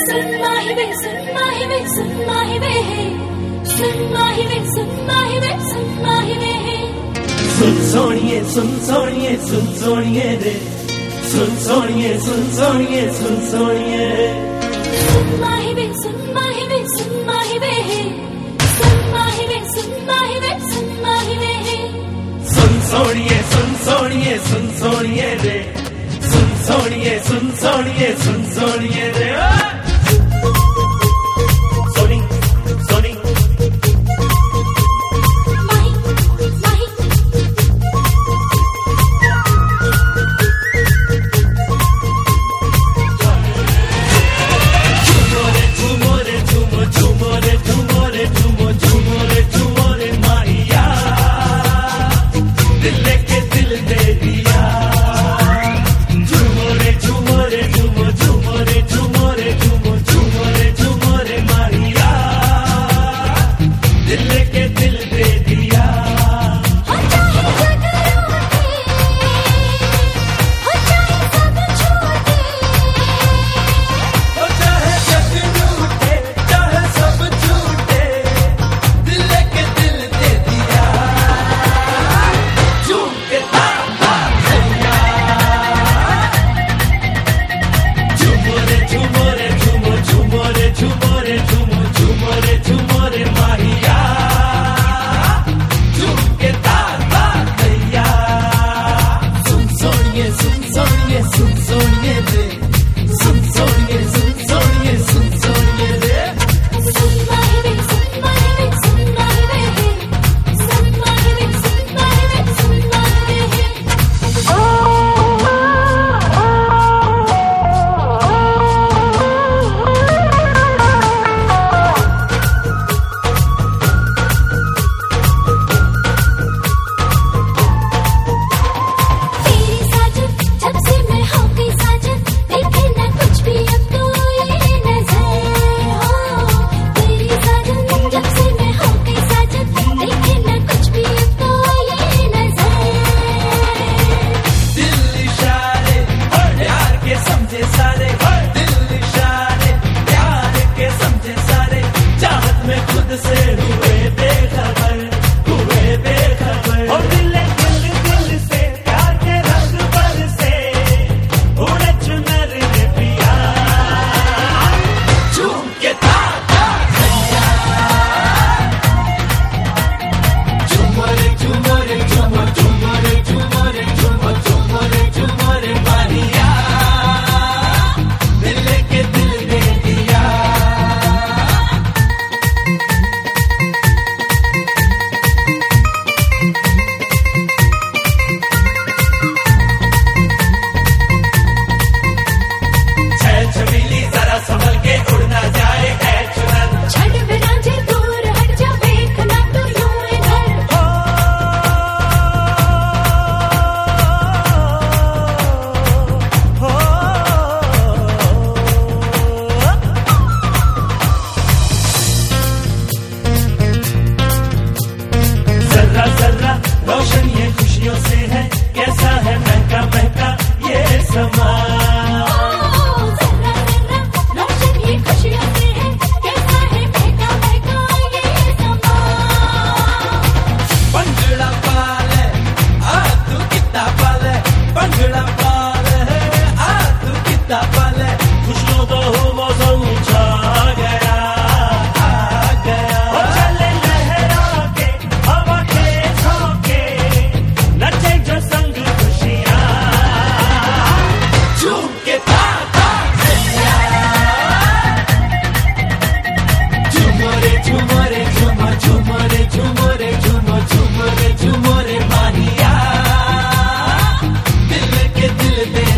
सुन सोनिए सुन सोनिए सुन सोनिए रे, सुन सोनिए सुन सोनिए सुन सोनिए, सुन माही वे सुन माही वे सुन माही वे, सुन माही वे सुन माही वे सुन माही वे, सुन सोनिए सुन सोनिए सुन सोनिए रे, सुन सोनिए सुन सोनिए सुन सोनिए रे। सोनी सोनी माही माही झूमो रे झूमो रे झूमो झूमो रे झूमो रे झूमो झूमो रे झूमो रे माहिया, दिल के दिल दे दिया। झूमो रे झूमो रे झूमो झूमो रे झूमो रे झूमो झूमो रे झूमो रे माहिया, दिल के दिल दे दिया। हो चाहे जग लूटे, हो चाहे सब छूटे, ओ चाहे जग लूटे चाहे सब छूटे, दिल के दिल दे दिया। झूम के तारा भैया, झूमो रे झूमो रे झूमो झूमो रे झूमो रे झूमो झूमो रे झूमो रे माहिया, झूम के तारा भैया। सुन सोनिए सुन सोनिए सुन सोनिए रे, सुन सोनिए सुन सोनिए सुन सोनिए रे। सुन माही वे सुन माही वे सुन माही वे, सुन माही वे सुन माही वे सुन माही वे। तेरी साजन जब से मैं हो गई साजन, देखे ना कुछ भी अब तो ये नजर हो। तेरी साजन जब से मैं हो गई साजन, देखे ना कुछ भी अब तो ये नजर। दिल इशारे प्यार के समझे सारे, दिल इशारे प्यार के समझे सारे, चाहत में खुद से हुए बेखबर, हुए बेखबर। और दिल दिल दिल से प्यार के रंग बरसे, उड़े चुनर ने पिया। झूम के तारा भैया, झूमो रे झूमो रे झूमो झूमो रे झूमो रे झूमो झूमो रे झूमो रे माहिया, दिल के दिल दे दिया। छह छबीली जरा संभल के उड़ना जाए है चुनर। छड़ बिना जे दूर हट जा, देखना तो यूं इधर। जर्रा जर्रा रोशन ये खुशियों से है, कैसा है महका महका ये समा। जर्रा जर्रा रोशन ये खुशियों से है, कैसा है महका महका ये समा। पंगड़ा पाले आ तू कितना पाले, पंगड़ा पाले आ तू कितना पाले, खुशियों का हो मौसम छा गया, आ गया। और चले लहरा के हवा के झोंके, नचे जो संग खुशियाँ, झूम के तारा भैया। झूमो रे झूमो रे झूमो झूमो रे झूमो रे झूमो झूमो रे झूमो रे माहिया, दिल के दिल दे